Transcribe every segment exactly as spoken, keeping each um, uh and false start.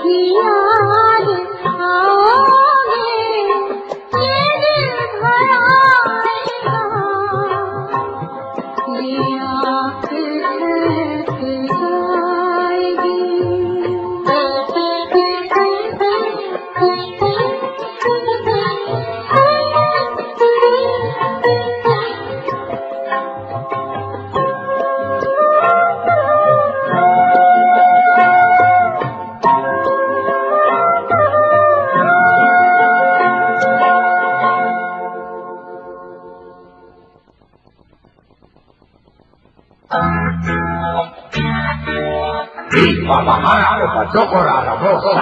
Bajar al pachoco la rabosa.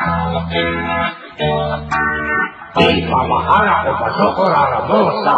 Y para bajar al pachoco la rabosa.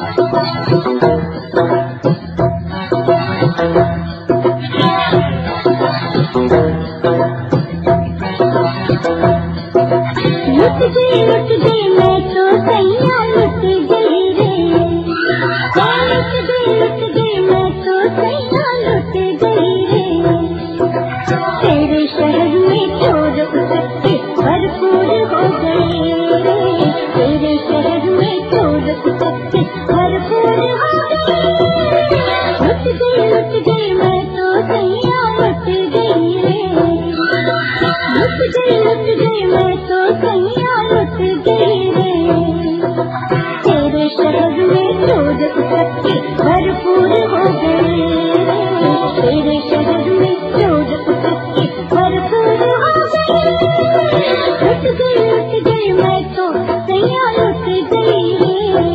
लुट गई लुट गई मैं तो सैया लुट गई रे, लुट गई लुट गई मैं तो सैया लुट गई रे। तेरे शहर में चोर उसके भरपूर हो गए रे, तेरे शहर में चोर उसके भरपूर हो गए। लुट गई लुट गई मैं तो सैया लुट गई रे, लुट गई लुट गई मैं तो सैया लुट गई रे। तेरे शहर में चोर उसके भरपूर हो गए रे, तेरे शहर में चोर उसके भरपूर हो गए। लुट गई लुट गई मैं तो सैया लुट गई रे।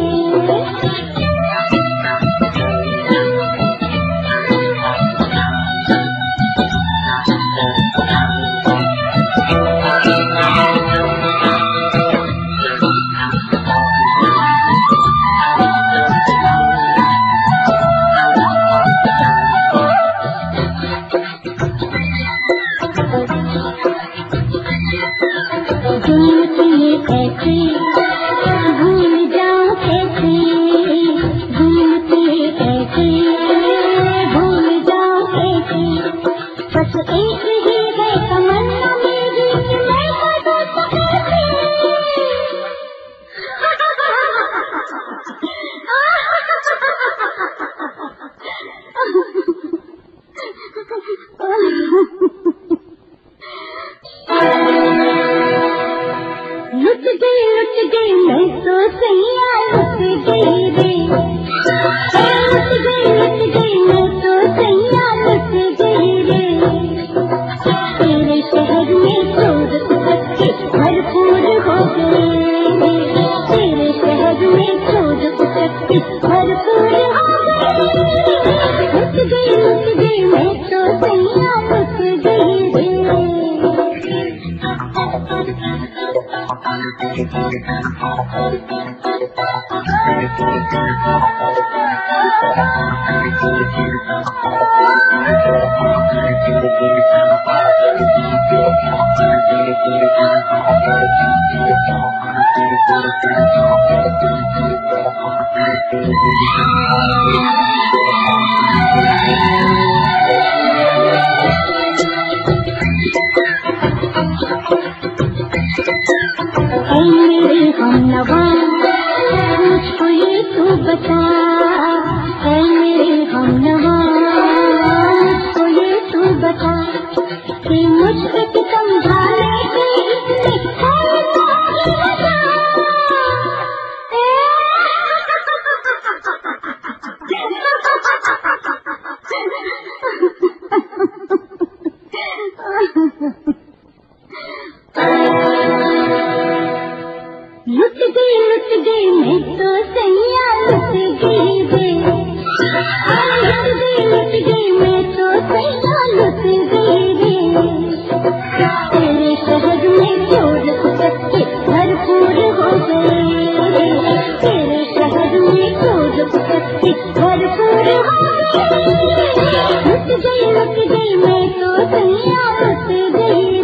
भूल जाऊं कैसे, भूलती कैसे, भूल जाऊं कैसे। बस एक ही है तमन्ना मेरी कि मैं बदल कैसे। लुट गई लुट गई मैं तो सैया लुट गई रे, लुट गई लुट गई मैं तो सैया लुट गई रे। तेरे शहर में चोर उसके भरपूर हो गए रे, तेरे शहर में चोर उसके भरपूर हो गए। लुट गई लुट गई मैं तो सैया लुट गई रे। ऐ मेरे हमनवा मुझको ये तू बता, ऐ मेरे हमनवा मुझको ये तू बता कि मुझको समझाने की इसमें है कोई वजह। लुट गई लुट गई मैं तो सैया लुट गई रे, लुट गई लुट गई मैं तो सैया लुट गई रे। तेरे शहर में चोर उसके भरपूर हो गए रे, तेरे शहर में चोर उसके भरपूर हो गए। लुट गई लुट गई मैं तो सैया लुट गई।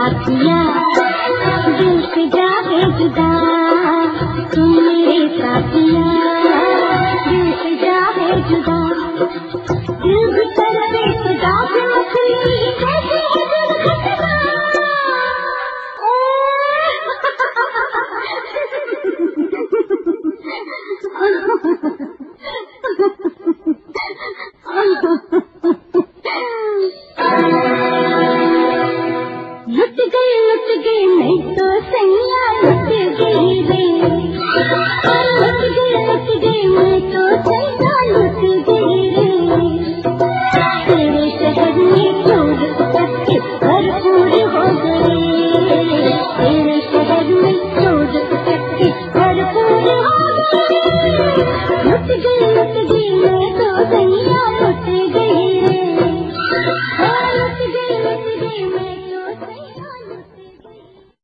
साथिया दिल से जावे जुदा, तुम मेरे साथिया दिल से जावे जुदा। दिल भी करते खुदा की मछली कैसे है दिल खटका। लुट गई लुट गई मैं तो सैया लुट गई रे, लुट गई लुट गई मैं तो सैया